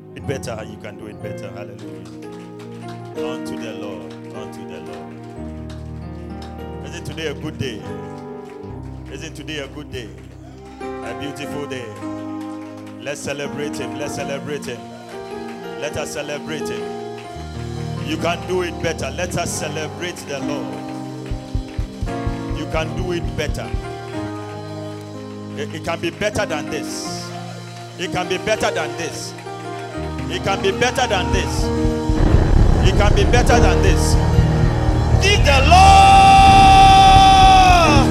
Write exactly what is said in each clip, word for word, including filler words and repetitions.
It better, you can do it better. Hallelujah. Unto the Lord, unto the Lord. Isn't today a good day? Isn't today a good day? A beautiful day. Let's celebrate him. Let's celebrate him. Let us celebrate him. You can do it better. Let us celebrate the Lord. You can do it better. It, it can be better than this. It can be better than this. It can be better than this. It can be better than this. Give the Lord.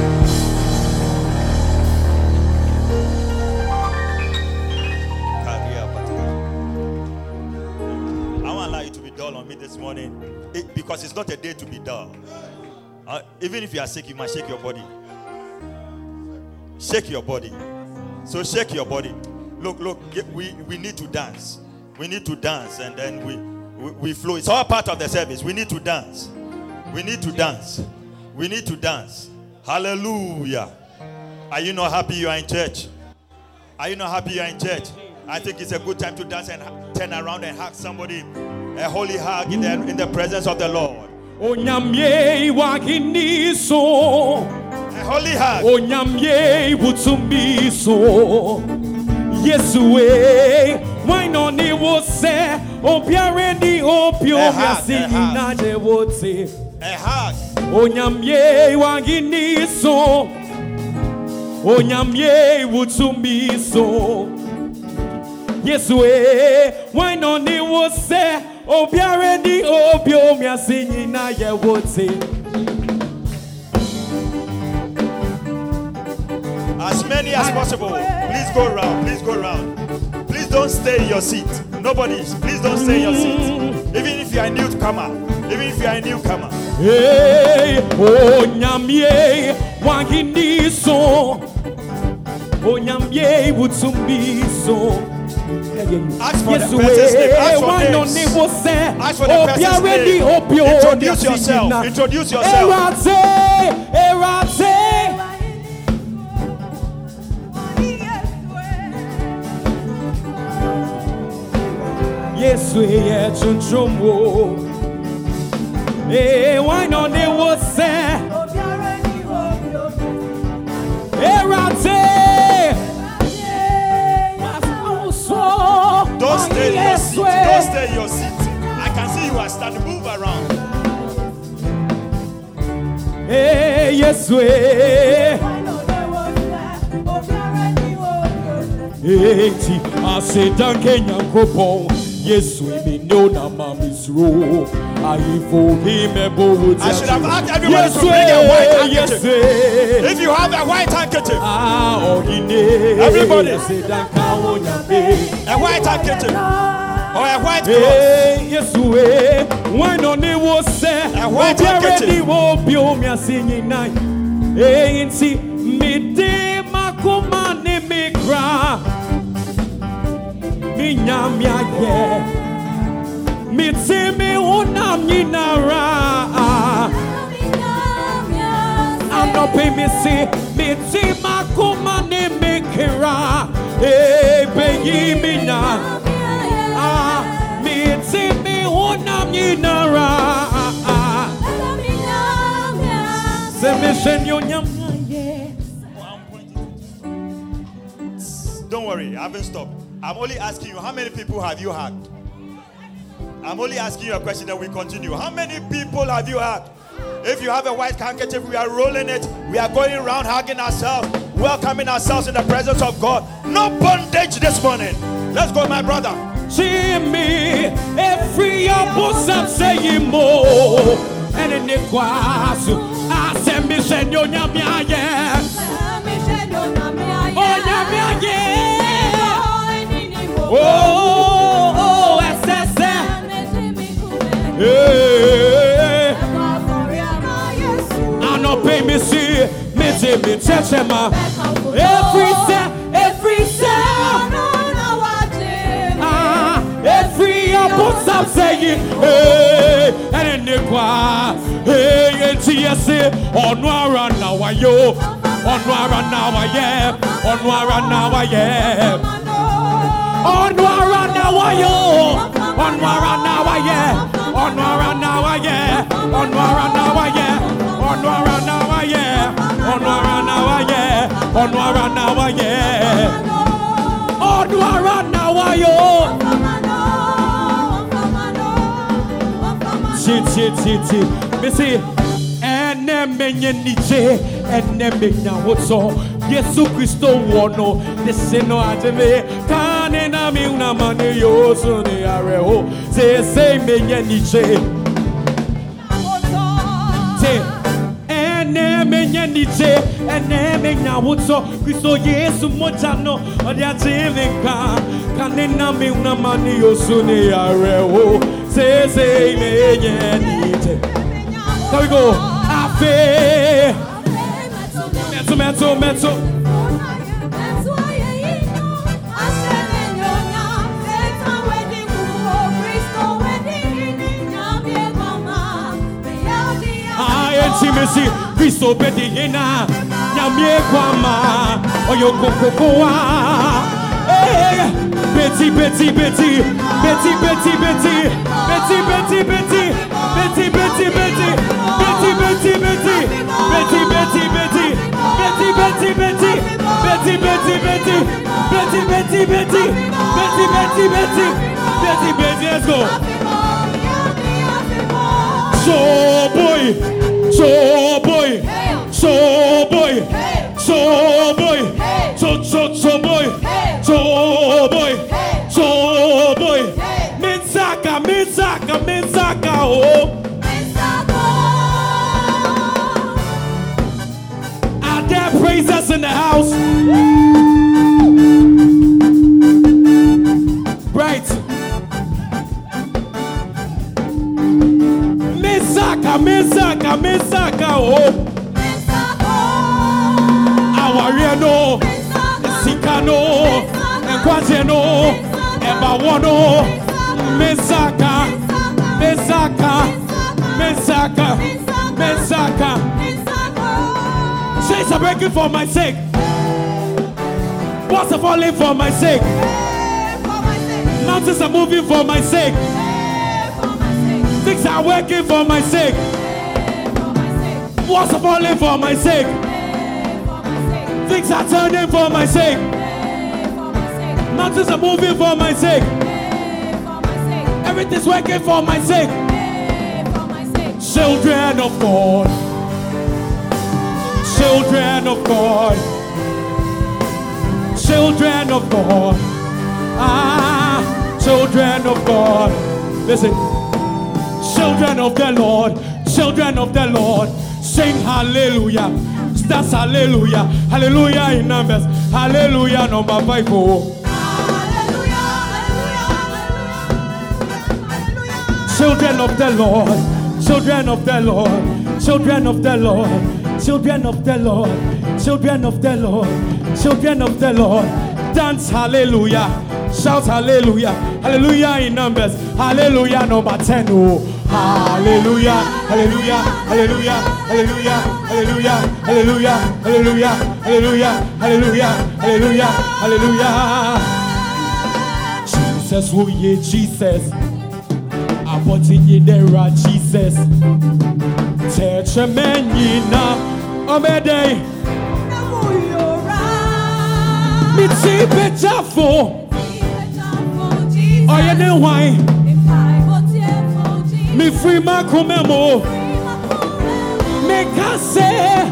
I won't allow you to be dull on me this morning, it, because it's not a day to be dull. Uh, even if you are sick, you must shake your body. Shake your body. So shake your body. Look, look, we, we need to dance. We need to dance, and then we, we, we flow. It's all part of the service. We need to dance. We need to dance. We need to dance. Hallelujah. Are you not happy you are in church? Are you not happy you are in church? I think it's a good time to dance and turn around and hug somebody. A holy hug in the, in the presence of the Lord. A holy hug. Yes, way. Why not? They will say, "Oh, ready, oh, pure, singing." They would say, "A hug." Oh, nyamye wagini so. Oh, nyamye wutsumi so. Yes, way. Why not? They will say, "Oh, ready, oh, pure, singing." They would say. As many as possible. Please go around. Please go around. Please don't stay in your seat. Nobody. Please don't stay in your seat. Even if you are a newcomer. Even if you are a newcomer. Hey, oh nyamye wagini so. Oh nyamye wutsumbi so. Ask for the person's name. Ask for names. Ask for the person's name. Introduce yourself. Introduce yourself. Erate, erate. Yes, we are chunchumo. Eh, why not they will say? Erate. Don't stay in your seat. Don't stay in your seat. I can see you are standing. Move around. Eh, yes, we. Eti aseda Kenya kopo Yesu imi na mamisro Aifo himebo I should have asked everybody to bring a white handkerchief. If you have a white handkerchief, everybody, a white handkerchief or a white cloth. Yesu why no ne wo se a white handkerchief wo bio mi asinyi nai eh nti mi de makoma ne me kra mi nyamia ye mi ti mi una mi nara I'm not pay me see mi ti makoma ne me kra eh be mi na ah mi ti mi una mi nara se me shenyo nyamia. Don't worry, I haven't stopped. I'm only asking you, how many people have you hugged? I'm only asking you a question that we continue. How many people have you hugged? If you have a white handkerchief, we are rolling it. We are going around hugging ourselves, welcoming ourselves in the presence of God. No bondage this morning. Let's go, my brother. Jimmy, every opposite saying more. And in the quasu, I send me send your nyamia, yes. Oh, nyamia, yeah. Oh, oh, S S M. Hey. I no pay me see, me see me touch him. Every step, every step. Ah, every opposite I'm saying, hey, and in the qua, hey, and T S A, on Wara now I yo, on Wara now I am, on Wara now I am. On Wara now I Onwara nawaye, onwara nawaye, onwara nawaye, onwara nawaye, onwara nawayo. Chi chi chi chi. Missy, ene menye niche, ene menya woso. Yesu Christo wono, deseno ademe. Kane na mi una mane yo sune areho. Se se menye niche. Se ene menye niche, ene menya woso. Christo Yesu mojano, odi ademe ka. Kane na mi una mane yo sune areho. Se se menye niche. There we go. Afe. Meto, meto, meto. I intimacy. Christo bedina. Nyamie kwama. Oyo kokokoa. Hey. Betty, Betty, Betty. Betty, Betty, Betty. Betty, Betty, Betty. Betty, Betty, Betty. Betty, Betty, Betty. Betty, Betty, Betty. Betty, Betty, Betty. Betty, Betty, Betty. Betty, Betty, Betty. Betty, Betty, Betty. Betty, Betty, let's go. So boy, so boy, so boy, so boy, so so so boy, so boy, so boy. Mensaka, mensaka, mensaka, oh. Are there praisers in the house? Right. Mensaka, mensaka, mensaka, oh. Awariano, Sikano, Enquazeno, Ebawano, Mensaka, Mensaka, Mensaka, Mensaka. Chains are breaking for my sake. Walls are falling for my sake. Mountains are moving for my sake. Things are working for my sake. Walls are falling for my sake. Things are turning for my sake. Mountains are moving for my sake. Everything's working for my sake. Children of God. Children of God. Children of God. Ah, children of God. Listen. Children of the Lord. Children of the Lord. Sing hallelujah. That's hallelujah. Hallelujah in numbers. Hallelujah number five. Oh. Children of the Lord, children of the Lord, children of the Lord, children of the Lord, children of the Lord, children of the Lord, dance hallelujah, shout hallelujah, hallelujah in numbers, hallelujah number ten. Oh, hallelujah, hallelujah, hallelujah, hallelujah, hallelujah, hallelujah, hallelujah, hallelujah, hallelujah, hallelujah, hallelujah. Jesus, oh yeah, Jesus. But in the right Jesus, touch a man, yina, omede. Me see better for. Oh, you know why? Me free my comemo. Me can say.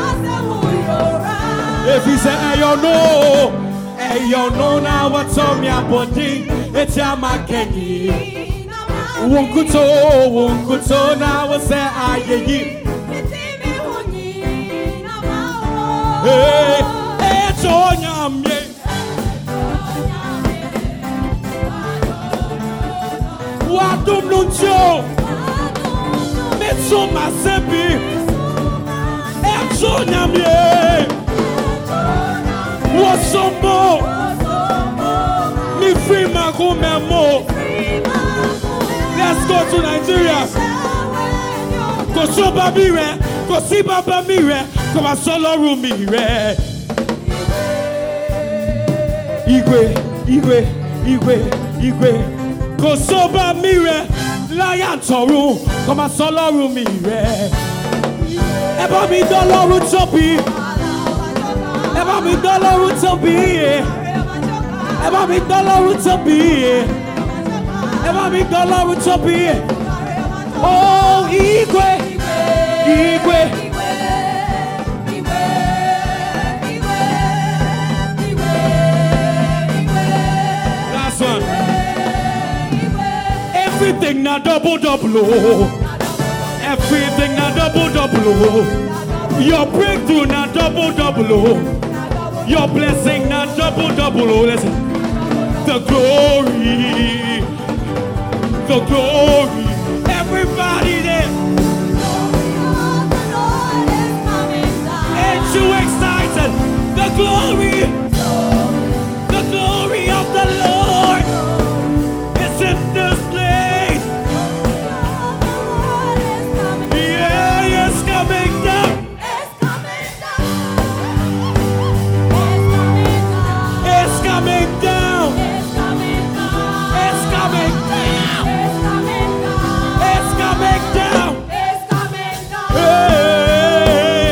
If he say, I don't know, I don't know now what's on your body. It's your Kenny. Wunkuto, wunkuto na wase ayeyi. Hey, hey, chonyamye. Wadum nuncho, metso masebi. Hey, chonyamye. Wasombo, mi free magumemo. Let's go to Nigeria. Go show baby re, go see baba mi re, come a solo room mi re. Igwe, igwe, igwe, igwe. Go show baby mi re, Lion Toru, come and solo room me. Ever me dollar root to be. Ever me dollar root to be. Ever me dollar root to be. Ever me dollar root to be. Oh, Igwe, Igwe. Last one. Everything na double double. Everything na double double. Your breakthrough na double double. Your blessing na double double. Listen. The glory. The glory. Everybody there. Ain't you excited? The glory. The glory of the Lord is in this place. Yeah, it's coming down. It's coming down. It's coming down. It's coming down. Hey.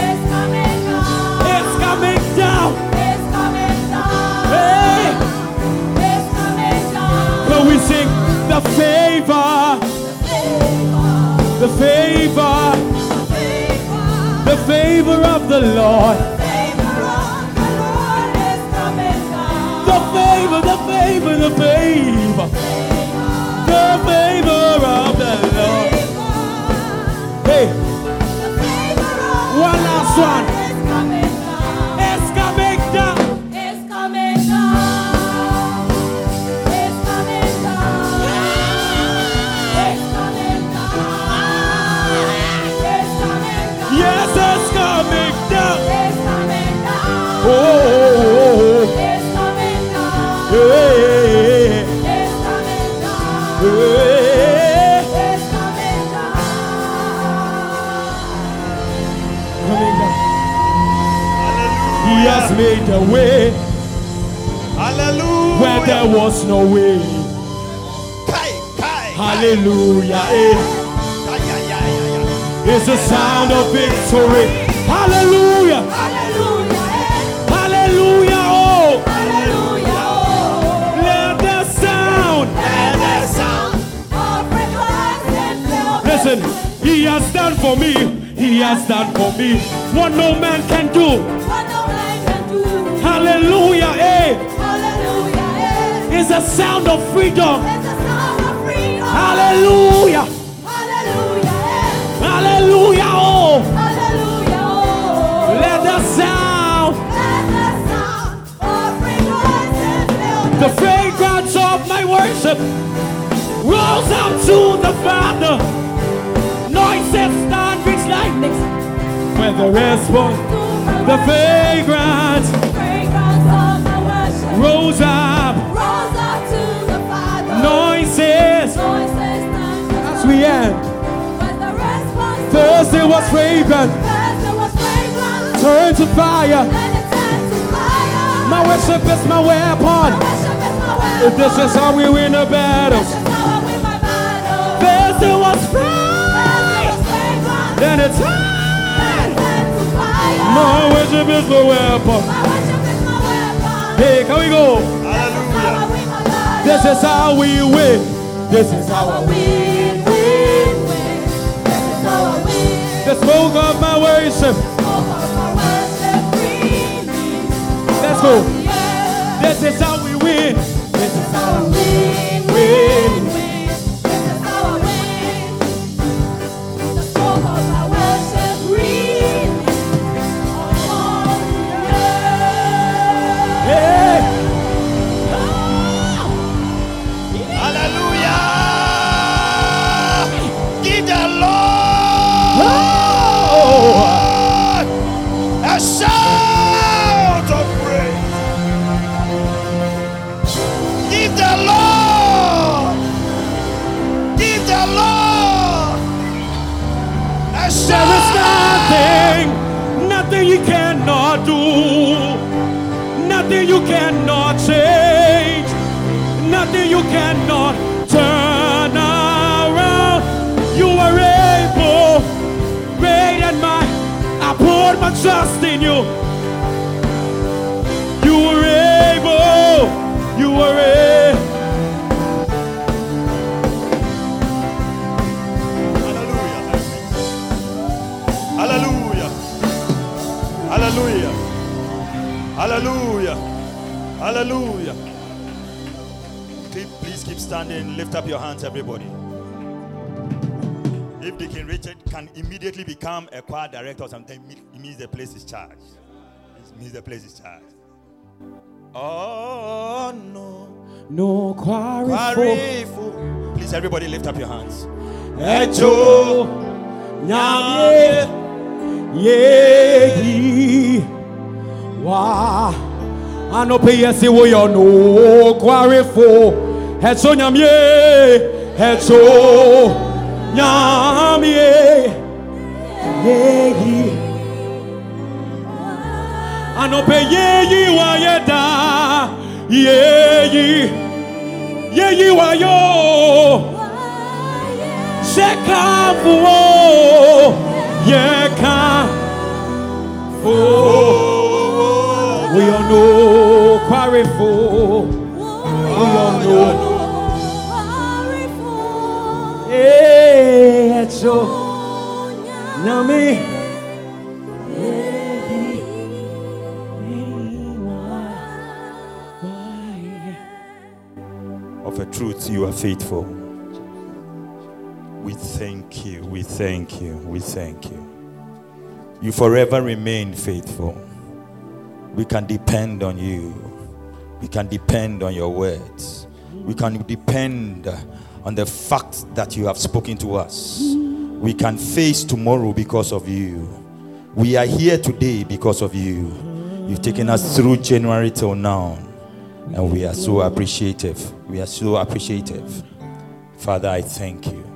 It's coming down. Hey. So we sing the favor, the favor, the favor of the Lord. The favor, the favor, the favor, the favor of the Lord. Hey, one last one. It's coming down. It's coming down. It's coming down. It's coming down. It's coming down. Yes, it's coming down. It's coming down. Oh, oh, oh, It's coming down. oh. Hey, It's coming down. hey. It's coming down. Coming down. He has made a way Hallelujah. where there was no way. Kai, kai, Hallelujah. Eh. kai, ya, ya, ya, ya. It's the sound of victory. Hallelujah. Hallelujah. Hallelujah. Oh, Hallelujah. Oh. let the sound. And the sound of rejoicing fill the Listen, he has done for me. He has done for me what no man can do. what no man can do. Hallelujah. Eh. Hallelujah. Eh. It's a sound of freedom. It's the sound of freedom. Hallelujah. Hallelujah. Eh. Hallelujah. Oh, Hallelujah. Oh. let the sound. Let the sound of rejoicing fill The fragrance of my worship rolls up to the Father. Noises stand reach lightnings when the response, the fragrance fragrance of the worship rose up. rose up to the Father. Noises Voices stand as we end. when the response Thursday was fragrant, Thursday was fragrant. turned to fire. Then it turned to fire. My worship is my weapon. Worship is my weapon. This is how we win the battles. This is how I win my battle. Thursday was Thursday fragrant, was fragrant. then it Then turned. it turned to fire. My worship is my weapon. My worship is my weapon. Hey, can we go? Hallelujah. How I win my battle. This is how we win. This is how How I I win. win, win, win. This is how I win. The smoke of my worship. Smoke of my worship breathing. Let's go. Yeah. This is how we win. This is how I win, win, win. This is how I win. The smoke of my worship breathing. Oh, yeah. Hey. Hallelujah. Give the Lord Oh. a shout of praise. Give the Lord. Give the Lord a There is shout. nothing, nothing you cannot do, nothing you cannot change, nothing you cannot turn around. put my trust in you. You were able. You were able. Hallelujah. Hallelujah. Hallelujah. Hallelujah. Please, please keep standing. Lift up your hands, everybody. If Deacon Richard can immediately become a choir director or something, it means the place is charged. It means the place is charged. Oh no. No quarry for. Please, everybody, lift up your hands. Echo. Nyamye. Ye. Wa. Anope yesi wo yo no quarry for. Echo nyamye. Echo. Nyamye. Ye. Anope ye wa yeda. Ye. Ye wa yo. Shekafu. Yeka. Oh. We all know quarry for. We all know. Hey, Echo. Nami. Of a truth, you are faithful. We thank you, we thank you, we thank you. You forever remain faithful. We can depend on you. We can depend on your words. We can depend on the fact that you have spoken to us. We can face tomorrow because of you. We are here today because of you. You've taken us through January till now. And we are so appreciative. We are so appreciative. Father, I thank you.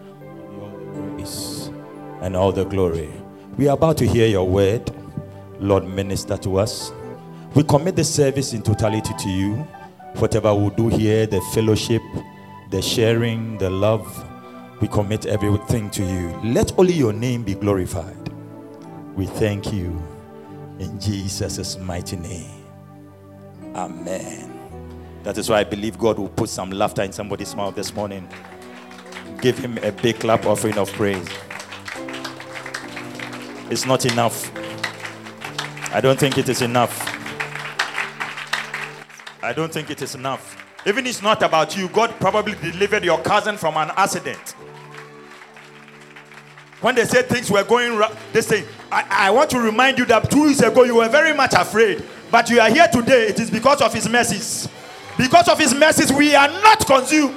And all the glory. We are about to hear your word. Lord, minister to us. We commit the service in totality to you. Whatever we do here, the fellowship, the sharing, the love, we commit everything to you. Let only your name be glorified. We thank you in Jesus' mighty name. Amen. That is why I believe God will put some laughter in somebody's mouth this morning. Give him a big clap offering of praise. It's not enough. I don't think it is enough. I don't think it is enough. Even it's not about you. God probably delivered your cousin from an accident. When they said things were going wrong, they say, I, I want to remind you that two weeks ago you were very much afraid. But you are here today. It is because of his mercies. Because of his mercies, we are not consumed.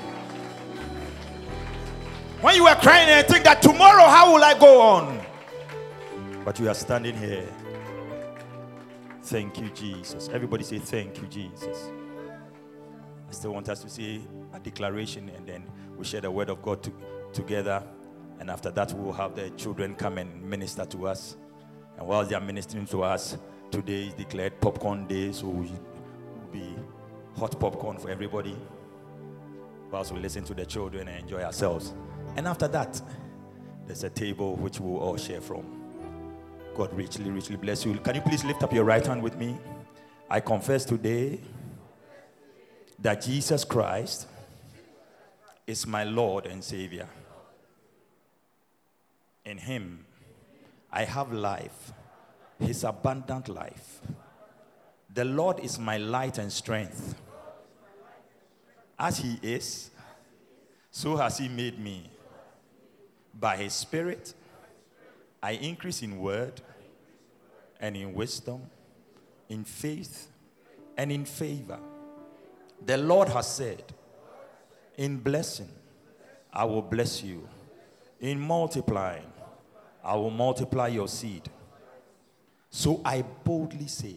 When you were crying and think that tomorrow, how will I go on? But you are standing here. Thank you, Jesus. Everybody say, thank you, Jesus. I still want us to say a declaration, and then we share the word of God to, together. And after that, we will have the children come and minister to us. And while they are ministering to us, today is declared popcorn day, so we will be hot popcorn for everybody. Whilst we listen to the children and enjoy ourselves. And after that, there's a table which we will all share from. God richly, richly bless you. Can you please lift up your right hand with me? I confess today that Jesus Christ is my Lord and Savior. In him, I have life, his abundant life. The Lord is my light and strength. As he is, so has he made me. By his Spirit, I increase in word and in wisdom, in faith and in favor. The Lord has said, in blessing, I will bless you. In multiplying, I will multiply your seed. So I boldly say,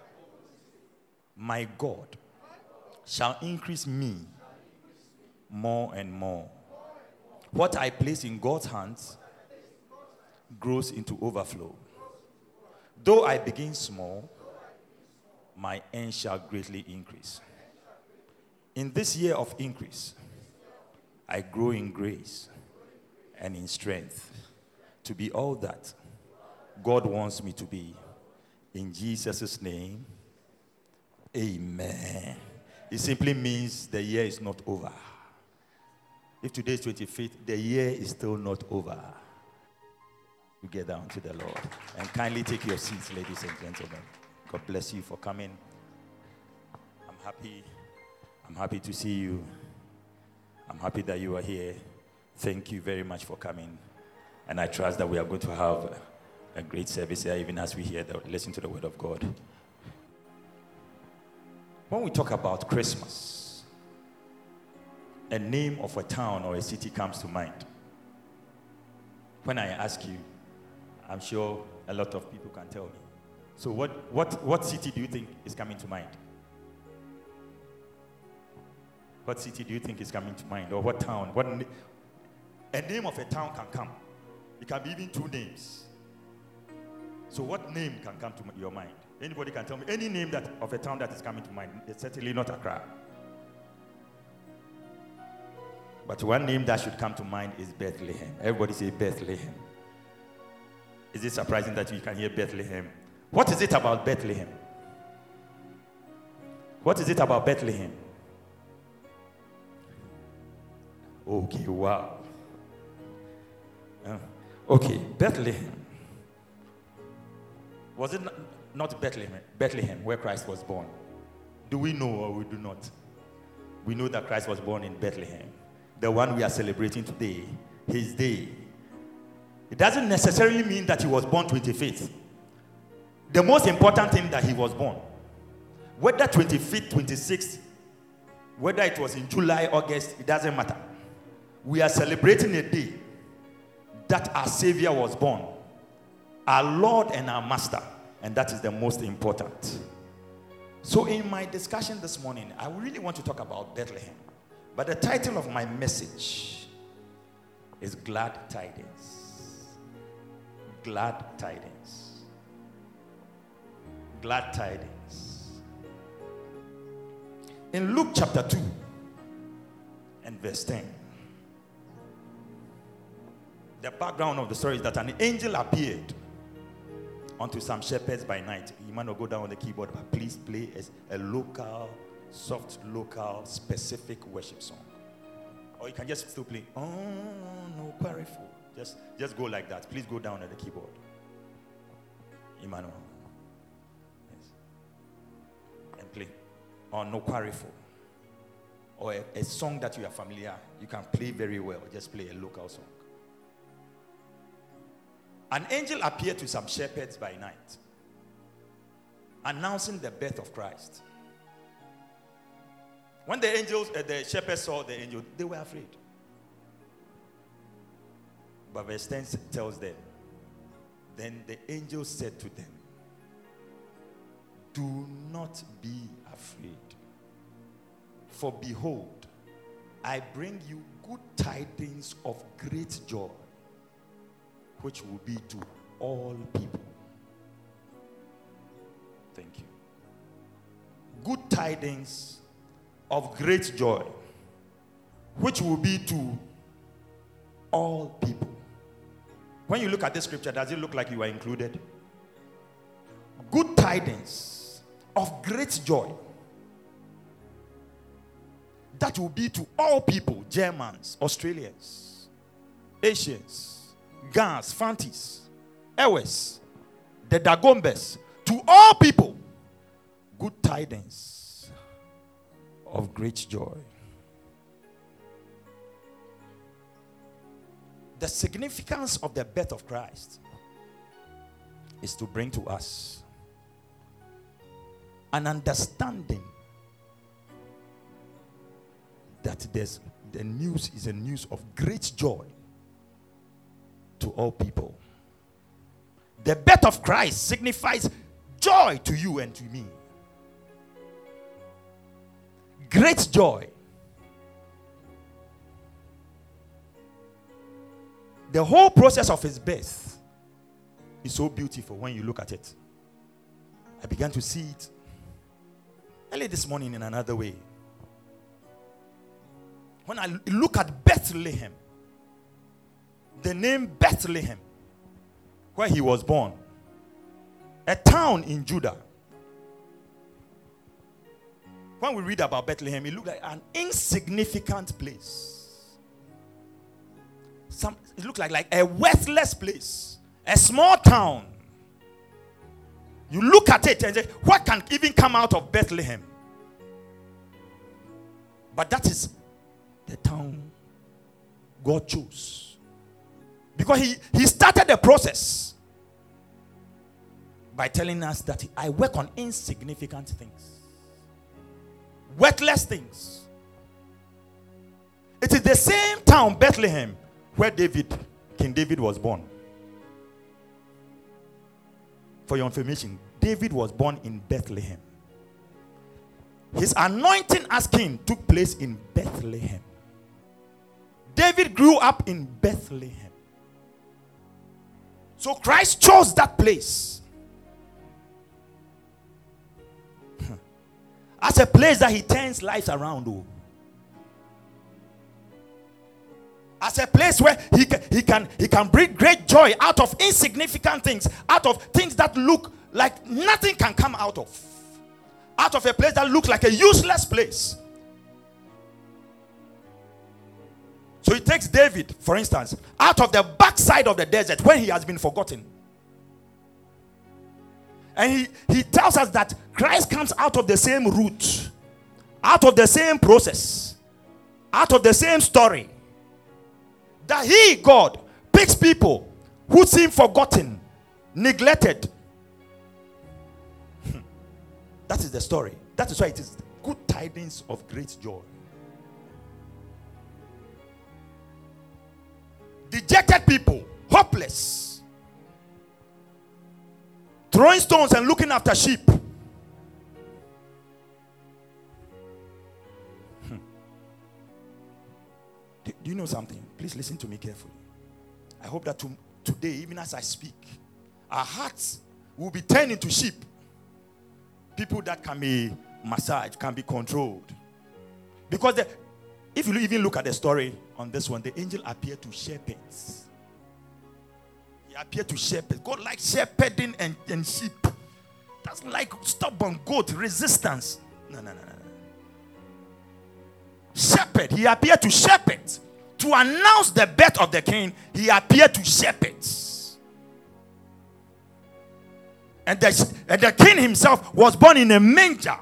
my God shall increase me more and more. What I place in God's hands grows into overflow. Though I begin small, my end shall greatly increase. In this year of increase, I grow in grace and in strength to be all that God wants me to be. In Jesus' name, amen. It simply means the year is not over. If today is twenty-fifth, the year is still not over. You get down to the Lord. And kindly take your seats, ladies and gentlemen. God bless you for coming. I'm happy. I'm happy to see you. I'm happy that you are here. Thank you very much for coming. And I trust that we are going to have a great service here, even as we hear the listen to the word of God. When we talk about Christmas, a name of a town or a city comes to mind. When I ask you, I'm sure a lot of people can tell me. So what, what, what city do you think is coming to mind? What city do you think is coming to mind? Or what town? What na- a name of a town can come. It can be even two names. So what name can come to your mind? Anybody can tell me any name that of a town that is coming to mind. It's certainly not Accra. But one name that should come to mind is Bethlehem. Everybody say Bethlehem. Is it surprising that you can hear Bethlehem? What is it about Bethlehem? What is it about Bethlehem? Okay, wow. Uh, okay, Bethlehem. Was it not, not Bethlehem, Bethlehem, where Christ was born? Do we know or we do not? We know that Christ was born in Bethlehem. The one we are celebrating today, his day. It doesn't necessarily mean that he was born twenty-fifth. The most important thing that he was born, whether twenty-fifth, twenty-sixth, whether it was in July, August, it doesn't matter. We are celebrating a day that our Savior was born, our Lord and our Master, and that is the most important. So in my discussion this morning, I really want to talk about Bethlehem, but the title of my message is Glad Tidings. Glad Tidings. Glad Tidings. In Luke chapter two and verse ten, the background of the story is that an angel appeared unto some shepherds by night. You might not go down on the keyboard, but please play a, a local, soft, local, specific worship song. Or you can just still play, oh, no, quarryful. Just, just go like that. Please go down at the keyboard. Emmanuel. Yes. And play. Or no quarryful. Or a, a song that you are familiar, you can play very well. Just play a local song. An angel appeared to some shepherds by night, announcing the birth of Christ. When the angels, uh, the shepherds saw the angel, they were afraid. But verse ten tells them, then the angel said to them, do not be afraid, for behold, I bring you good tidings of great joy, which will be to all people. Thank you. Good tidings of great joy, which will be to all people. When you look at this scripture, does it look like you are included? Good tidings of great joy that will be to all people, Germans, Australians, Asians, Gans, Fantis, Ewes, the Dagombes, to all people, good tidings of great joy. The significance of the birth of Christ is to bring to us an understanding that there's, the news is a news of great joy to all people. The birth of Christ signifies joy to you and to me. Great joy. The whole process of his birth is so beautiful when you look at it. I began to see it early this morning in another way. When I look at Bethlehem, the name Bethlehem, where he was born, A town in Judah. When we read about Bethlehem, it looked like an insignificant place. Some, it looked like, like a worthless place. A small town. You look at it and say, what can even come out of Bethlehem? But that is the town God chose. Because he, he started the process by telling us that I work on insignificant things. Worthless things. It is the same town, Bethlehem, where David, King David was born. For your information, David was born in Bethlehem. His anointing as king took place in Bethlehem. David grew up in Bethlehem. So Christ chose that place as a place that he turns lives around. Oh. As a place where he can, he can he can bring great joy out of insignificant things, out of things that look like nothing can come out of. Out of a place that looks like a useless place. So he takes David, for instance, out of the backside of the desert when he has been forgotten. And he, he tells us that Christ comes out of the same root, out of the same process, out of the same story. That he, God, picks people who seem forgotten, neglected. That is the story. That is why it is good tidings of great joy. Dejected people, hopeless, throwing stones and looking after sheep. Hmm. Do, do you know something? Please listen to me carefully. I hope that to, today, even as I speak, our hearts will be turned into sheep. People that can be massaged, can be controlled. Because the, if you even look at the story on this one, the angel appeared to shepherds. He appeared to shepherds. God likes shepherding and, and sheep. That's like stubborn goat resistance. No, no, no, no. Shepherd. He appeared to shepherds. To announce the birth of the king, he appeared to shepherds. And the, and the king himself was born in a manger.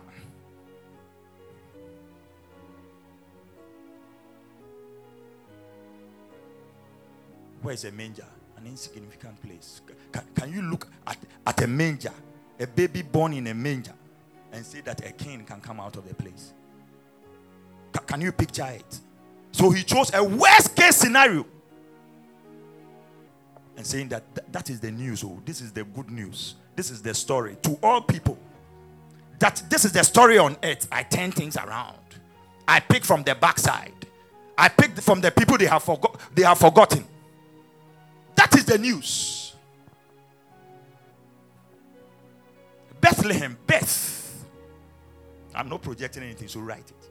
Where is a manger? An insignificant place. Can, can you look at, at a manger, a baby born in a manger, and say that a king can come out of the place? Can, can you picture it? So he chose a worst case scenario. And saying that th- that is the news. Oh, this is the good news. This is the story to all people. That this is the story on earth. I turn things around. I pick from the backside. I pick from the people they have forgot. They have forgotten. That is the news. Bethlehem, Beth. I'm not projecting anything, so write it.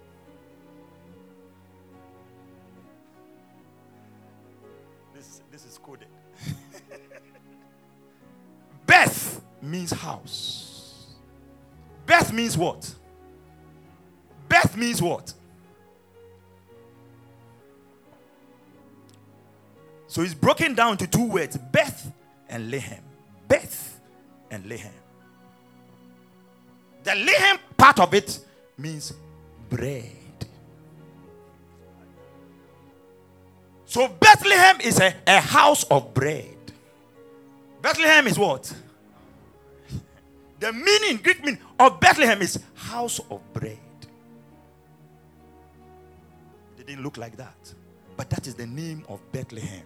This, this is coded. Beth means house. Beth means what? Beth means what? So it's broken down to two words, Beth and Lehem. Beth and Lehem. The Lehem part of it means bread. So Bethlehem is a, a house of bread. Bethlehem is what? The meaning, Greek meaning of Bethlehem is house of bread. It didn't look like that. But that is the name of Bethlehem.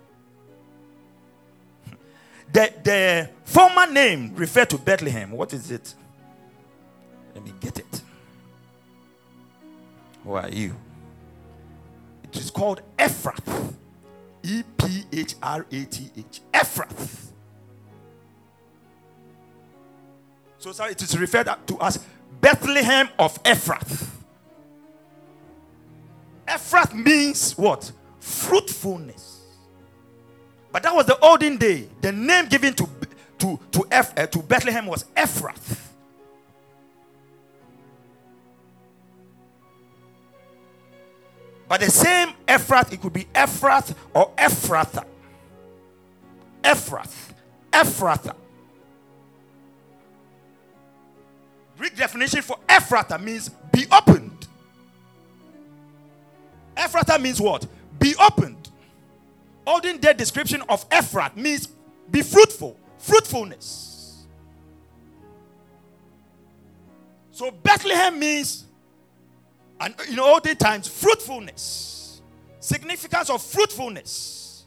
The, the former name referred to Bethlehem. What is it? Let me get it. Who are you? It is called Ephrath. E P H R A T H. Ephrath. So sorry, it is referred to as Bethlehem of Ephrath. Ephrath means what? Fruitfulness. But that was the olden day. The name given to, to to F, uh, to Bethlehem was Ephrath. But the same Ephrath, it could be Ephrath or Ephratha. Ephrath, Ephratha. Greek definition for Ephratha means be opened. Ephratha means what? Be opened. Olden day description of Ephrath means be fruitful, fruitfulness. So Bethlehem means, and in olden times, fruitfulness. Significance of fruitfulness.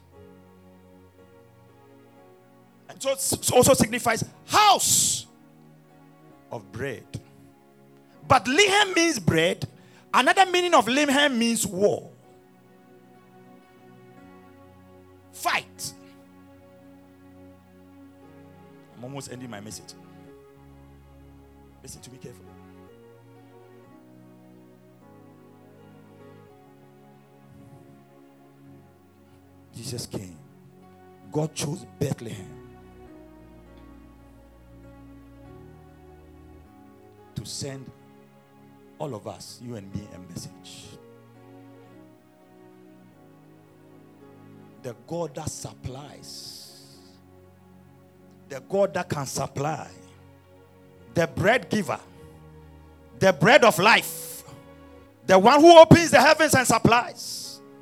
And so it also signifies house of bread. But Lihem means bread. Another meaning of Lihem means war. Fight. I'm almost ending my message. Listen to me carefully. Jesus came. God chose Bethlehem to send all of us, you and me, a message. The God that supplies, the God that can supply, the bread giver, the bread of life, the one who opens the heavens and supplies.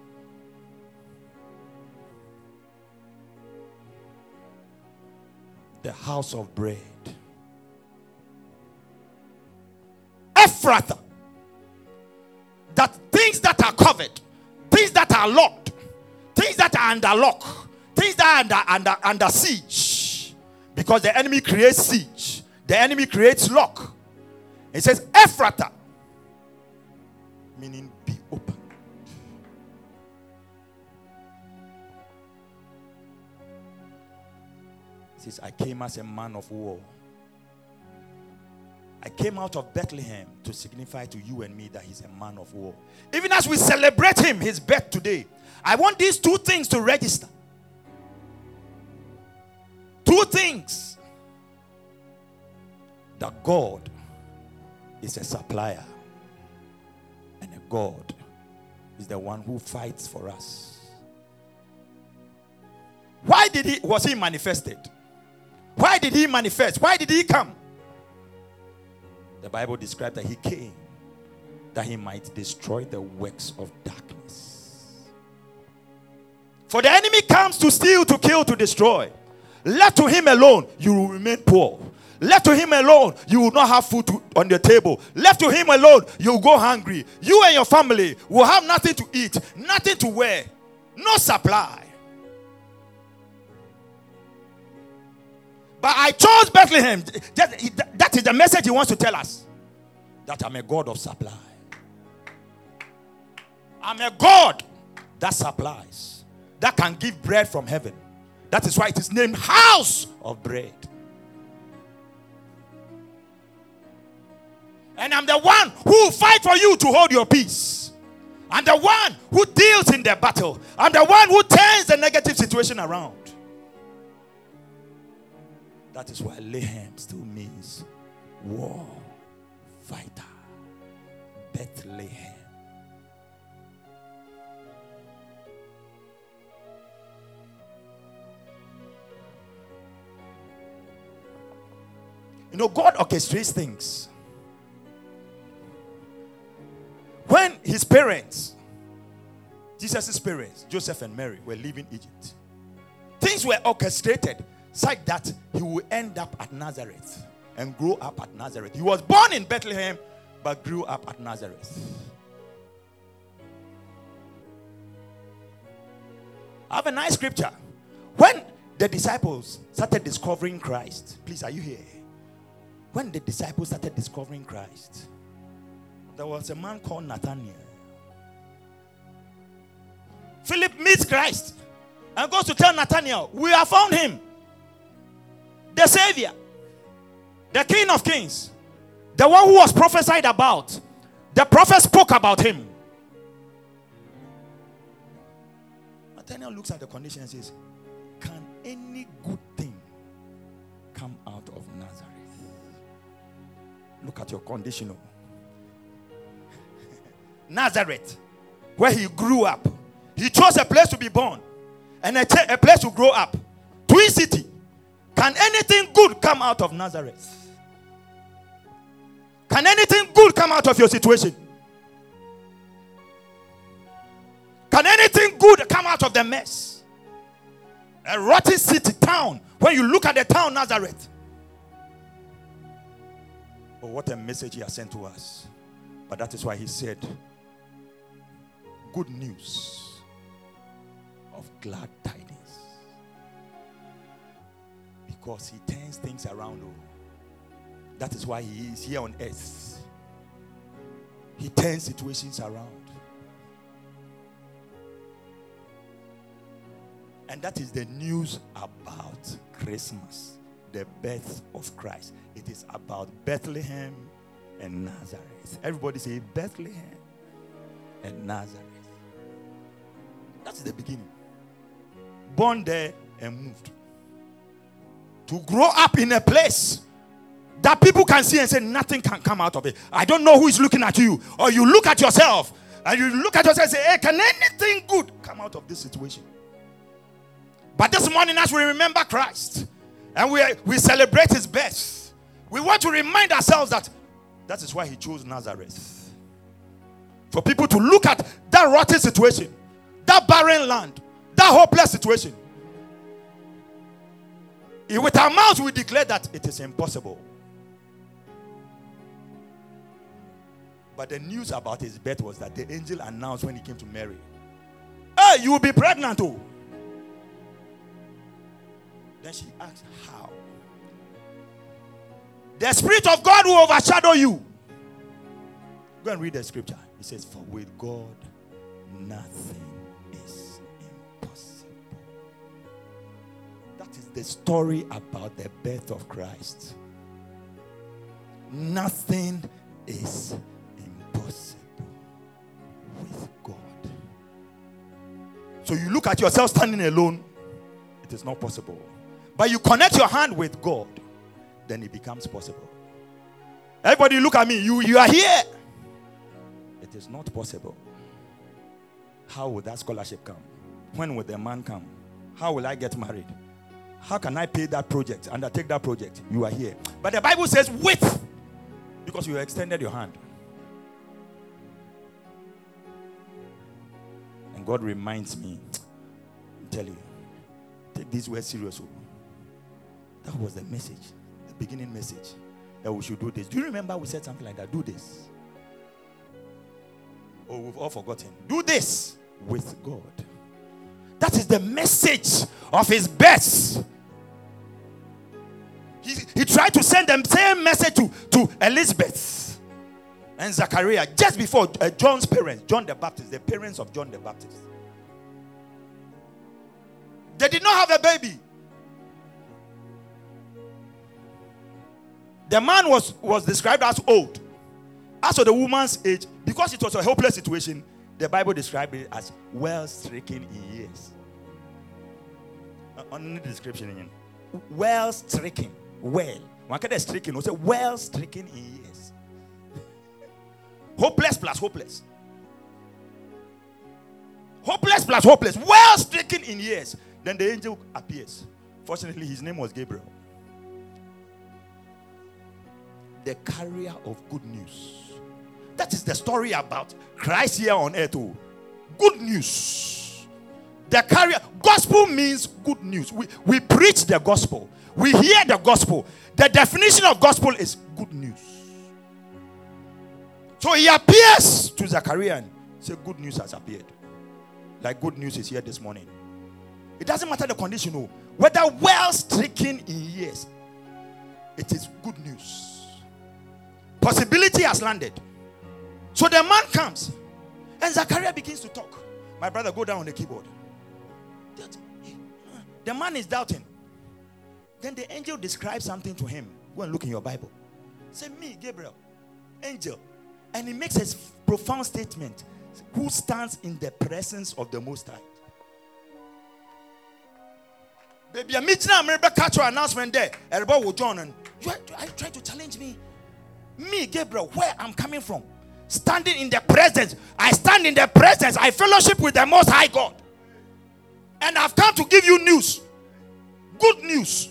The house of bread. Ephrathah. That things that are covered, things that are locked, things that are under lock, things that are under, under, under siege. Because the enemy creates siege. The enemy creates lock. It says Ephrathah, meaning be open. It says, I came as a man of war. I came out of Bethlehem to signify to you and me that he's a man of war. Even as we celebrate him, his birth today, I want these two things to register. Two things. That God is a supplier, and a God is the one who fights for us. Why did he was he manifested? Why did he manifest? Why did he come? The Bible describes that he came that he might destroy the works of darkness. For the enemy comes to steal, to kill, to destroy. Left to him alone, you will remain poor. Left to him alone, you will not have food to, on the table. Left to him alone, you will go hungry. You and your family will have nothing to eat, nothing to wear, no supply. But I chose Bethlehem. That is the message he wants to tell us. That I'm a God of supply. I'm a God that supplies. That can give bread from heaven. That is why it is named House of Bread. And I'm the one who will fight for you to hold your peace. I'm the one who deals in the battle. I'm the one who turns the negative situation around. That is why Lihem still means war fighter. Bethlehem. You know, God orchestrates things. When his parents, Jesus' parents, Joseph and Mary, were leaving Egypt, things were orchestrated such that he will end up at Nazareth and grow up at Nazareth. He was born in Bethlehem but grew up at Nazareth. I have a nice scripture. When the disciples started discovering Christ, please, are you here? When the disciples started discovering Christ, there was a man called Nathanael. Philip meets Christ and goes to tell Nathanael, we have found him. The Savior, the King of Kings, the one who was prophesied about. The prophet spoke about him. Nathanael looks at the condition and says, can any good thing come out of Nazareth. Look at your condition. Nazareth, where he grew up. He chose a place to be born and a, t- a place to grow up. Twin City. Can anything good come out of Nazareth? Can anything good come out of your situation? Can anything good come out of the mess? A rotten city, town. When you look at the town Nazareth. Oh, what a message he has sent to us. But that is why he said, good news of glad tidings. Because he turns things around. Oh. That is why he is here on earth. He turns situations around. And that is the news about Christmas, the birth of Christ. It is about Bethlehem and Nazareth. Everybody say Bethlehem and Nazareth. That's the beginning. Born there and moved. To grow up in a place that people can see and say nothing can come out of it. I don't know who is looking at you. Or you look at yourself and you look at yourself and say, hey, can anything good come out of this situation? But this morning, as we remember Christ and we, we celebrate his birth, we want to remind ourselves that that is why he chose Nazareth. For people to look at that rotten situation, that barren land, that hopeless situation. With our mouths, we declare that it is impossible. But the news about his birth was that the angel announced when he came to Mary, hey, you will be pregnant, oh. Then she asked, how? The Spirit of God will overshadow you. Go and read the scripture. It says, for with God, nothing is impossible. That is the story about the birth of Christ. Nothing is impossible with God. So you look at yourself standing alone, it is not possible. But you connect your hand with God, then it becomes possible. Everybody look at me. You, you are here. It is not possible. How will that scholarship come? When will the man come? How will I get married? How can I pay that project, undertake that project? You are here. But the Bible says with, because you extended your hand. And God reminds me, I tell you, take these words seriously. That was the message, the beginning message, that we should do this. Do you remember we said something like that? Do this. Oh, we've all forgotten. Do this with God. That is the message of his birth. He, he tried to send the same message to, to Elizabeth and Zachariah just before uh, John's parents, John the Baptist, the parents of John the Baptist. They did not have a baby. The man was, was described as old. As for the woman's age, because it was a hopeless situation, the Bible described it as well stricken in years. Uh, on the description again. Well stricken. Well. One can stricken. We say well stricken in years. Hopeless plus hopeless. Hopeless plus hopeless. Well stricken in years. Then the angel appears. Fortunately, his name was Gabriel. The carrier of good news. That is the story about Christ here on earth. Oh. Good news. The carrier. Gospel means good news. We, we preach the gospel. We hear the gospel. The definition of gospel is good news. So he appears to Zachariah and says, good news has appeared. Like good news is here this morning. It doesn't matter the condition. Oh. Whether well stricken in years, it is good news. Possibility has landed. So the man comes and Zachariah begins to talk. My brother, go down on the keyboard. The man is doubting. Then the angel describes something to him. Go and look in your Bible. Say, me, Gabriel, angel. And he makes a profound statement. Who stands in the presence of the Most High? Baby, I'm meeting a member catch your announcement there. Everybody will join. And you are, are you trying to challenge me? Me, Gabriel, where I'm coming from? Standing in the presence. I stand in the presence. I fellowship with the Most High God. And I've come to give you news. Good news.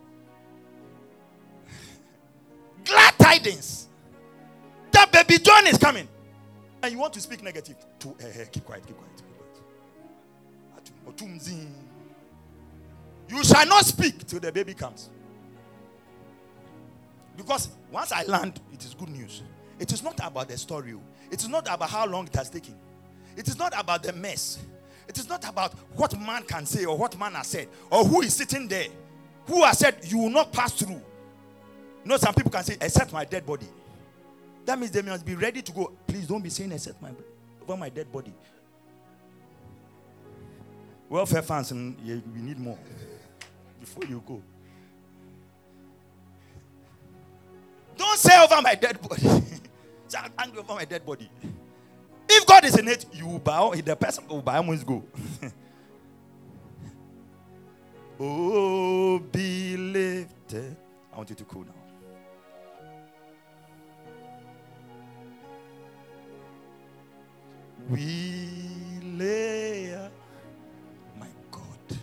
Glad tidings. That baby John is coming. And you want to speak negative. To, uh, keep quiet, keep quiet, keep quiet. You shall not speak till the baby comes. Because once I land, it is good news. It is not about the story. It is not about how long it has taken. It is not about the mess. It is not about what man can say or what man has said or who is sitting there. Who has said you will not pass through. You know, some people can say, except my dead body. That means they must be ready to go. Please don't be saying except my over my dead body. Welfare funds, and we need more before you go. Don't say over my dead body. Say I'm angry over my dead body. If God is in it, you will bow. The person will bow must go. Oh, be lifted. I want you to cool down. We lay, my God.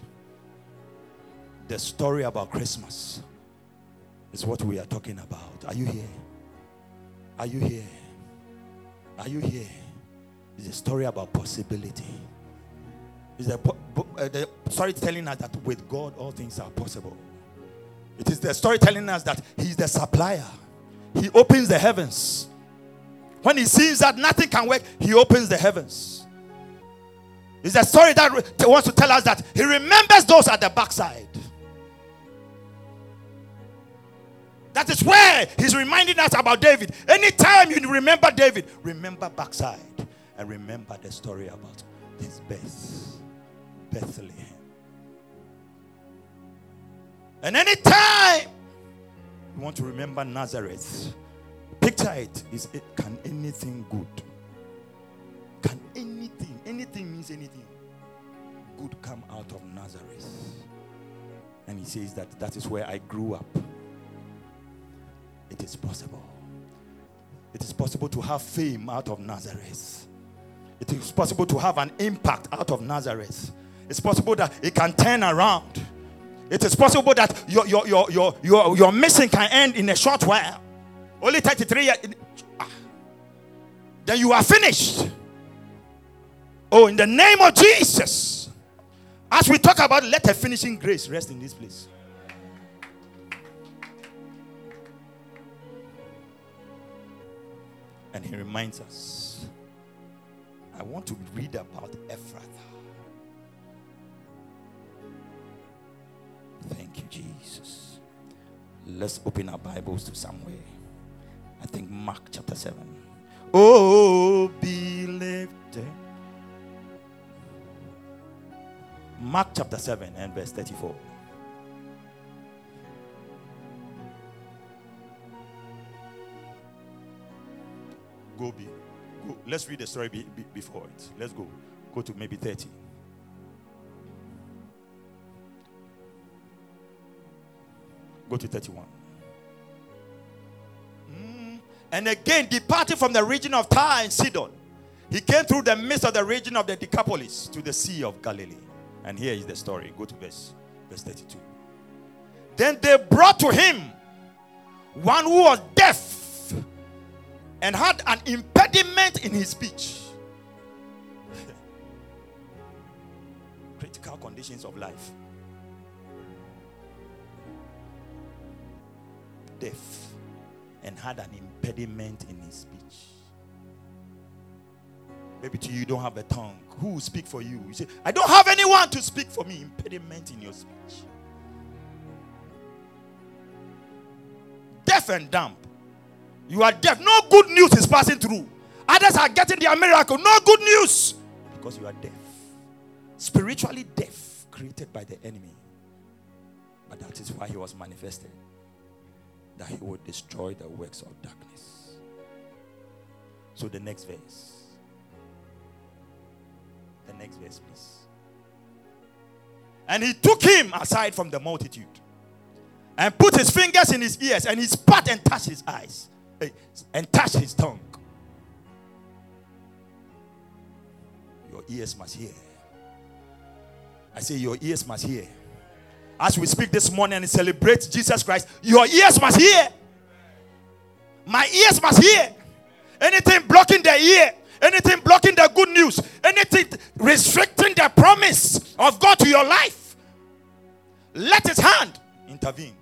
The story about Christmas is what we are talking about. Are you here? Are you here? Are you here? It's a story about possibility. It's a, uh, the story telling us that with God all things are possible. It is the story telling us that He's the supplier. He opens the heavens. When He sees that nothing can work, He opens the heavens. It's a story that wants to tell us that He remembers those at the backside. That is where He's reminding us about David. Anytime you remember David, remember backside. And remember the story about His birth, Bethlehem. And anytime you want to remember Nazareth, picture it. Is it can anything good? Can anything, anything means anything good come out of Nazareth? And He says that that is where I grew up. It is possible. It is possible to have fame out of Nazareth. It is possible to have an impact out of Nazareth. It's possible that it can turn around. It is possible that your your your your your, your mission can end in a short while. Only thirty-three years. Then you are finished. Oh, in the name of Jesus. As we talk about, let a finishing grace rest in this place. And He reminds us. I want to read about Ephrathah. Thank you, Jesus. Let's open our Bibles to somewhere. I think Mark chapter seven. Oh, be lifted. Mark chapter seven and verse thirty-four. Go be. Go. Let's read the story be, be, before it. Let's go. Go to maybe thirty. Go to thirty-one. Mm. And again, departing from the region of Tyre and Sidon, He came through the midst of the region of the Decapolis to the Sea of Galilee. And here is the story. Go to verse, verse thirty-two. Then they brought to Him one who was deaf and had an impediment in his speech. Critical conditions of life. Deaf and had an impediment in his speech. Maybe to you, you don't have a tongue. Who will speak for you? You say, I don't have anyone to speak for me. Impediment in your speech. Deaf and dumb. You are deaf. No good news is passing through. Others are getting their miracle. No good news. Because you are deaf. Spiritually deaf. Created by the enemy. But that is why He was manifested. That He would destroy the works of darkness. So the next verse. The next verse, please. And he took him aside from the multitude and put his fingers in his ears, and he spat and touched his eyes and touched his tongue. Your ears must hear. I say your ears must hear. As we speak this morning and celebrate Jesus Christ, your ears must hear. My ears must hear. Anything blocking the ear, anything blocking the good news, anything restricting the promise of God to your life, let his hand intervene.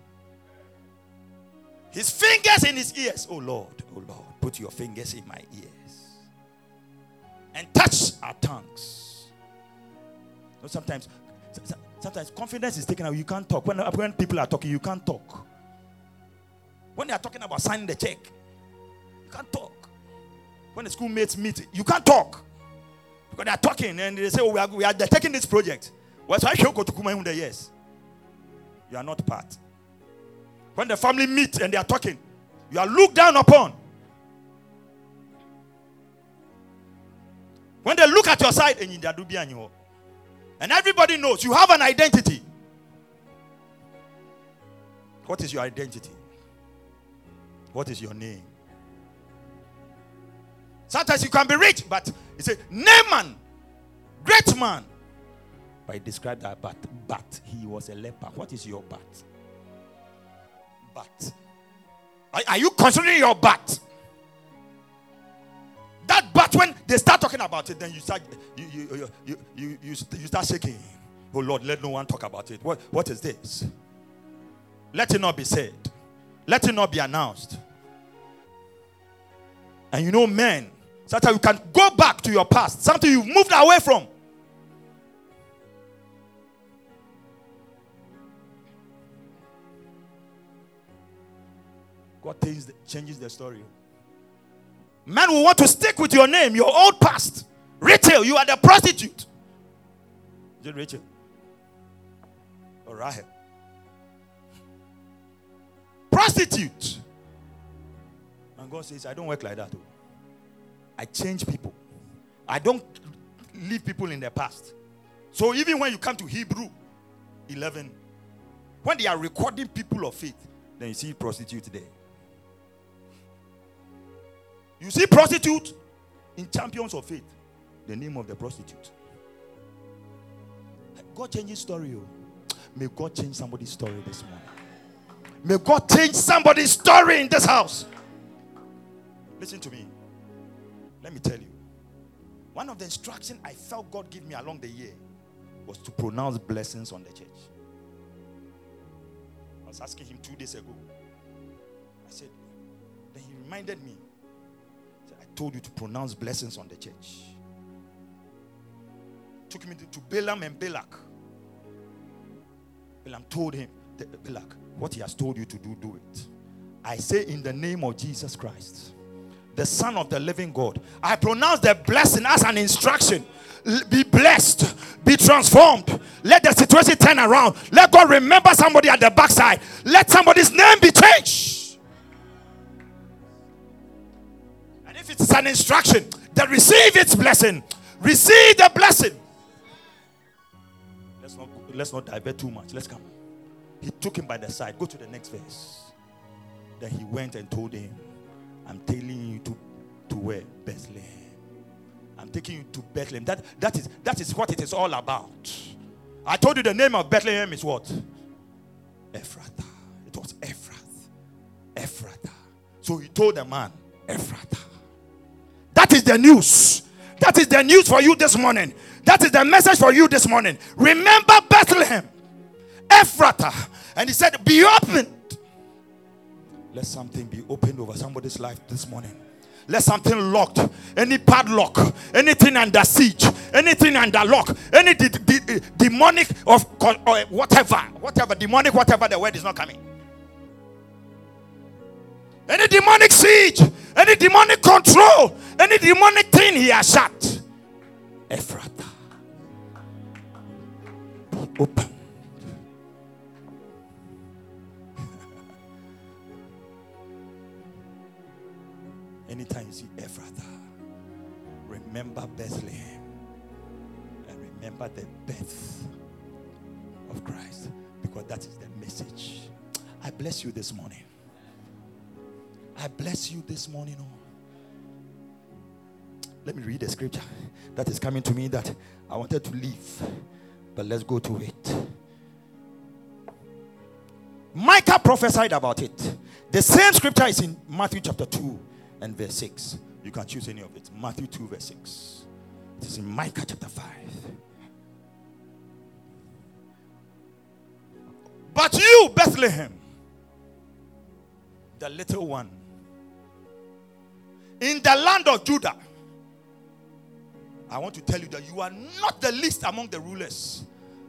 His fingers in his ears. Oh Lord, oh Lord, put your fingers in my ears and touch our tongues. You know, sometimes, sometimes confidence is taken away. You can't talk. When, when people are talking, you can't talk. When they are talking about signing the check, you can't talk. When the schoolmates meet, you can't talk. Because they are talking and they say, oh, we are, we are they're taking this project. Well, so I should go to Kuma in the years. You are not part. When the family meet and they are talking, you are looked down upon. When they look at your side, and everybody knows you have an identity. What is your identity? What is your name? Sometimes you can be rich, but it's a Naaman, great man. But he described that but, but he was a leper. What is your but? But. Are, are you considering your but? That but, when they start talking about it, then you start you you you you, you, you, you start shaking. Oh Lord, let no one talk about it. What, what is this? Let it not be said. Let it not be announced. And you know, men, sometimes you can go back to your past, something you've moved away from. God changes the, changes the story. Men will want to stick with your name, your old past. Rachel, you are the prostitute. Is it Rachel? Or Rahel? Prostitute. And God says, I don't work like that. Though. I change people. I don't leave people in their past. So even when you come to Hebrew eleven, when they are recording people of faith, then you see prostitute there. You see prostitute in Champions of Faith, the name of the prostitute. God changes story. May God change somebody's story this morning. May God change somebody's story in this house. Listen to me. Let me tell you. One of the instructions I felt God give me along the year was to pronounce blessings on the church. I was asking him two days ago. I said, then he reminded me. He said, I told you to pronounce blessings on the church. Took me to, to Balaam and Balak. Balaam told him, Balak, what he has told you to do, do it. I say in the name of Jesus Christ, the Son of the living God, I pronounce the blessing as an instruction. Be blessed, be transformed. Let the situation turn around. Let God remember somebody at the backside. Let somebody's name be changed. And if it's an instruction, then receive its blessing. Receive the blessing. Let's not, let's not divert too much. Let's come. He took him by the side. Go to the next verse. Then he went and told him, I'm taking you to, to where? Bethlehem. I'm taking you to Bethlehem. That, that, is, that is what it is all about. I told you the name of Bethlehem is what? Ephrathah. It was Ephrath. Ephrathah. So he told the man, Ephrathah. That is the news. That is the news for you this morning. That is the message for you this morning. Remember Bethlehem. Ephrathah. And he said, be opened. Let something be opened over somebody's life this morning. Let something locked, any padlock, anything under siege, anything under lock, any de- de- de- demonic of or whatever, whatever, demonic, whatever, the word is not coming. Any demonic siege, any demonic control, any demonic thing he has shut. Ephrathah. Be open. Anytime you see Ephrathah, remember Bethlehem and remember the birth of Christ. Because that is the message. I bless you this morning. I bless you this morning. Oh. Let me read the scripture that is coming to me that I wanted to leave. But let's go to it. Micah prophesied about it. The same scripture is in Matthew chapter two and verse six. You can choose any of it. Matthew two verse six. It is in Micah chapter five. But you, Bethlehem, the little one, in the land of Judah, I want to tell you that you are not the least among the rulers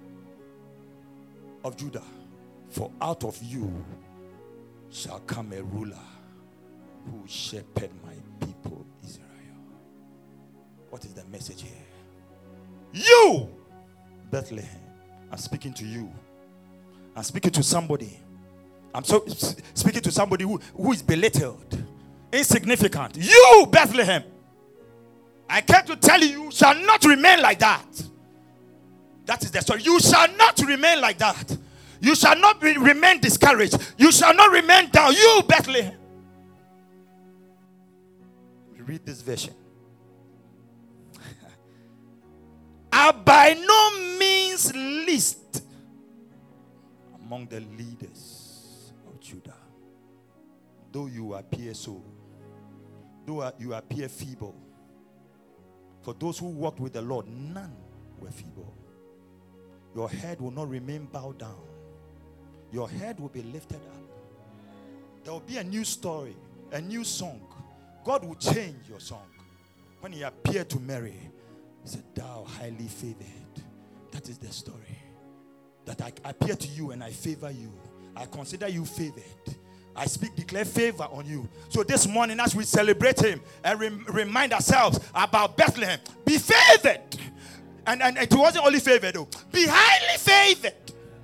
of Judah. For out of you shall come a ruler who will shepherd my people Israel. What is the message here? You, Bethlehem, I'm speaking to you. I'm speaking to somebody. I'm so speaking to somebody who, who is belittled, insignificant. You, Bethlehem, I came to tell you, you shall not remain like that. That is the story. You shall not remain like that. You shall not be, remain discouraged. You shall not remain down. You, Bethlehem. Read this version. Are by no means least among the leaders of Judah. Though you appear so, though you appear feeble, for those who walked with the Lord, none were feeble. Your head will not remain bowed down. Your head will be lifted up. There will be a new story, a new song. God will change your song. When he appeared to Mary, he said, thou highly favored. That is the story. That I appear to you and I favor you. I consider you favored. I speak, declare favor on you. So this morning as we celebrate him and rem- remind ourselves about Bethlehem, be favored. And, and it wasn't only favored though. Be highly favored.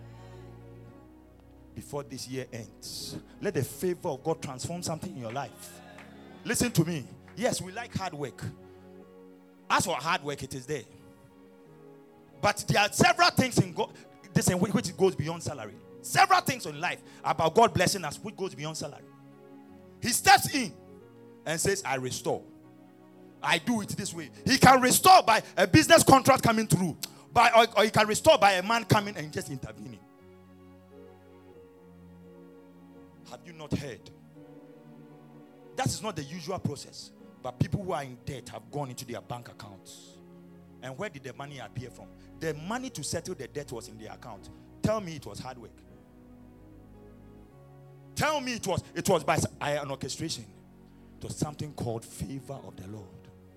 Before this year ends, let the favor of God transform something in your life. Listen to me. Yes, we like hard work. As for hard work, it is there. But there are several things in God, this in which goes beyond salary. Several things in life about God blessing us which goes beyond salary. He steps in and says, I restore. I do it this way. He can restore by a business contract coming through. By, or, or he can restore by a man coming and just intervening. Have you not heard? That is not the usual process. But people who are in debt have gone into their bank accounts. And where did the money appear from? The money to settle the debt was in their account. Tell me it was hard work. Tell me it was it was by an orchestration. It was something called favor of the Lord.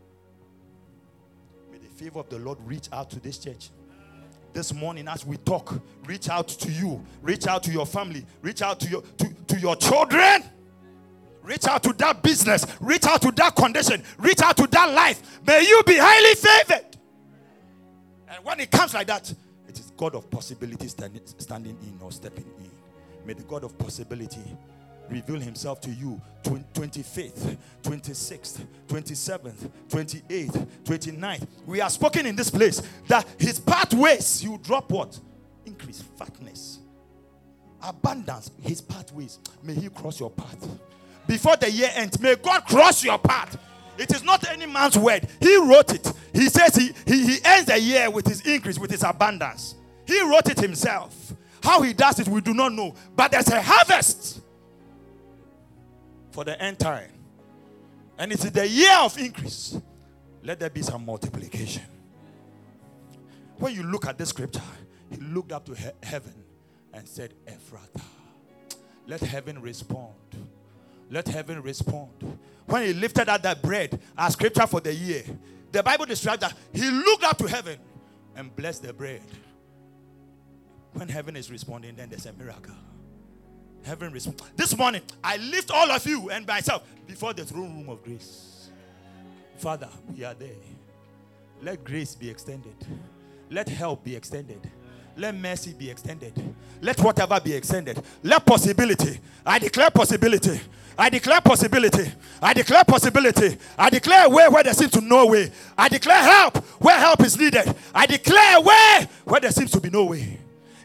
May the favor of the Lord reach out to this church. This morning as we talk, reach out to you, reach out to your family, reach out to your to, to your children, reach out to that business, reach out to that condition, reach out to that life. May you be highly favored. And when it comes like that, it is God of possibility stand, standing in or stepping in. May the God of possibility reveal himself to you twenty-fifth, twenty-sixth, twenty-seventh, twenty-eighth, twenty-ninth. We are spoken in this place that his pathways, you drop what? Increase, fatness, abundance. His pathways, may he cross your path. Before the year ends, may God cross your path. It is not any man's word. He wrote it. He says he, he, he ends the year with his increase, with his abundance. He wrote it himself. How he does it, we do not know. But there's a harvest for the end time. And it is the year of increase. Let there be some multiplication. When you look at this scripture, he looked up to he- heaven and said, Ephrathah. Let heaven respond. Let heaven respond. When he lifted up that bread, our scripture for the year, the Bible describes that he looked up to heaven and blessed the bread. When heaven is responding, then there's a miracle. Heaven responds. This morning, I lift all of you and myself before the throne room of grace. Father, we are there. Let grace be extended. Let help be extended. Let mercy be extended. Let whatever be extended. Let possibility. I declare possibility. I declare possibility. I declare possibility. I declare a way where there seems to no way. I declare help where help is needed. I declare a way where there seems to be no way.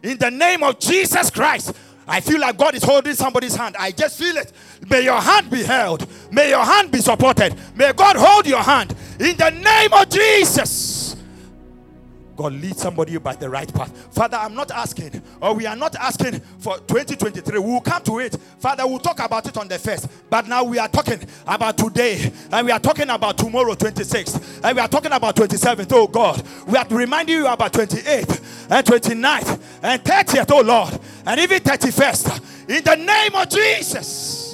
In the name of Jesus Christ. I feel like God is holding somebody's hand. I just feel it. May your hand be held. May your hand be supported. May God hold your hand. In the name of Jesus. God lead somebody by the right path. Father, I'm not asking, or we are not asking for twenty twenty-three. We will come to it. Father, we'll talk about it on the first. But now we are talking about today. And we are talking about tomorrow, twenty-sixth. And we are talking about twenty-seventh. Oh God. We are reminding you about twenty-eighth and twenty-ninth and thirtieth, oh Lord. And even thirty-first. In the name of Jesus.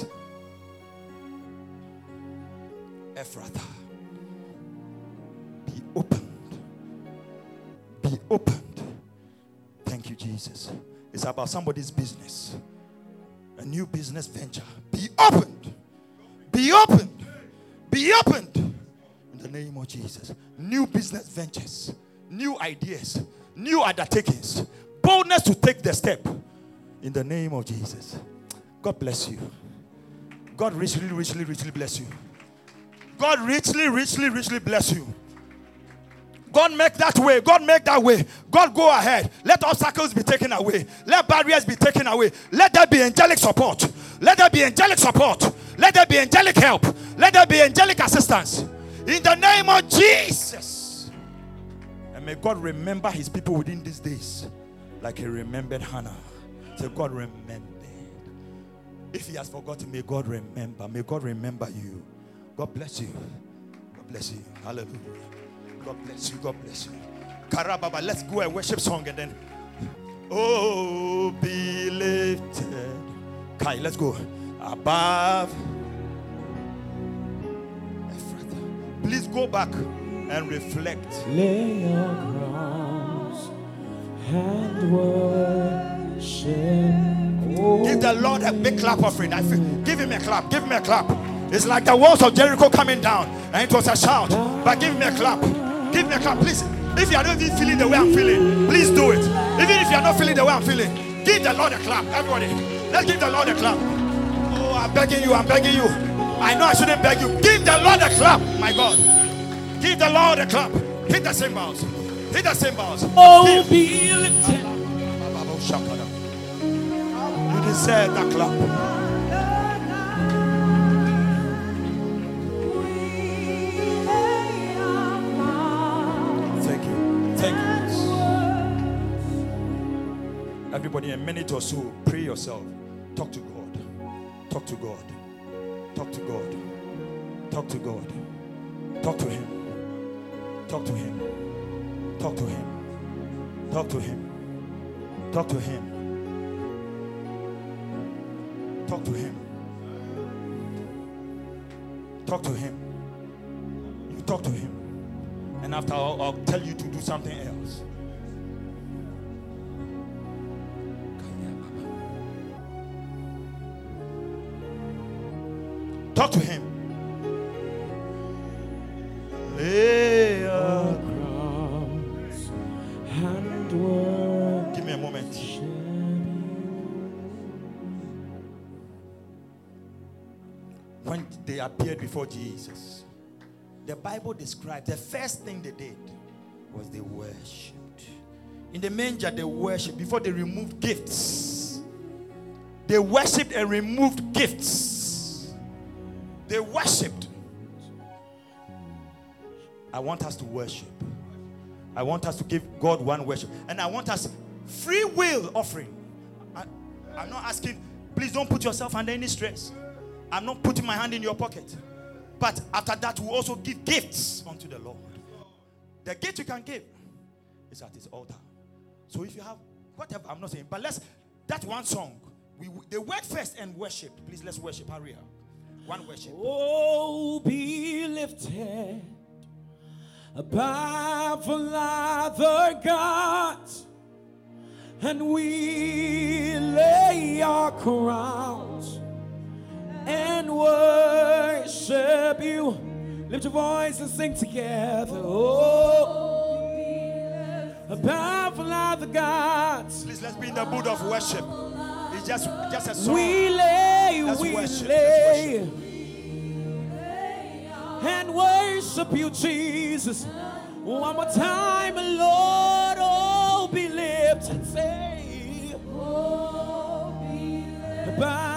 Ephrathah. Be open. Be opened. Thank you, Jesus. It's about somebody's business. A new business venture. Be opened. Be opened. Be opened. In the name of Jesus. New business ventures. New ideas. New undertakings. Boldness to take the step. In the name of Jesus. God bless you. God richly, richly, richly bless you. God richly, richly, richly bless you. God make that way. God make that way. God go ahead. Let obstacles be taken away. Let barriers be taken away. Let there be angelic support. Let there be angelic support. Let there be angelic help. Let there be angelic assistance. In the name of Jesus. And may God remember his people within these days. Like he remembered Hannah. So God remembered. If he has forgotten, may God remember. May God remember you. God bless you. God bless you. Hallelujah. God bless you. God bless you. Karababa, let's go a worship song and then. Oh, be lifted. Kai, let's go. Above. Please go back and reflect. Lay your crowns and worship. Oh. Give the Lord a big clap offering. I feel, give him a clap. Give him a clap. It's like the walls of Jericho coming down, and it was a shout. But give him a clap. Give me a clap, please. If you are not even feeling the way I'm feeling, please do it. Even if you are not feeling the way I'm feeling, give the Lord a clap. Everybody, let's give the Lord a clap. Oh, I'm begging you. I'm begging you. I know I shouldn't beg you. Give the Lord a clap, my God. Give the Lord a clap. Hit the cymbals. Hit the cymbals. Oh, give. Be lifted. You deserve that clap. Everybody, a minute or so, pray yourself. Talk to God. Talk to God. Talk to God. Talk to God. Talk to him. Talk to him. Talk to him. Talk to him. Talk to him. Talk to him. Talk to him. You talk to him. And after I'll, I'll tell you to do something else. Talk to him. Lay your crowns and worship. Give me a moment. When they appeared before Jesus, the Bible describes the first thing they did was they worshipped. In the manger, they worshipped before they removed gifts. They worshipped and removed gifts. They worshipped. I want us to worship. I want us to give God one worship. And I want us free will offering. I, I'm not asking, please don't put yourself under any stress. I'm not putting my hand in your pocket. But after that, we also give gifts unto the Lord. The gift you can give is at his altar. So if you have whatever, I'm not saying, but let's, that one song, we they went first and worshiped. Please, let's worship. Hurry up. One worship. Oh, be lifted above all other gods, and we lay our crowns and worship you. Lift your voice and sing together. Oh, above all other gods. Please, let's be in the mood of worship. It's just, just a song. We lay, let's we worship, lay, let's worship. And worship you, Jesus. One more time, Lord, oh, be lifted. Say, ba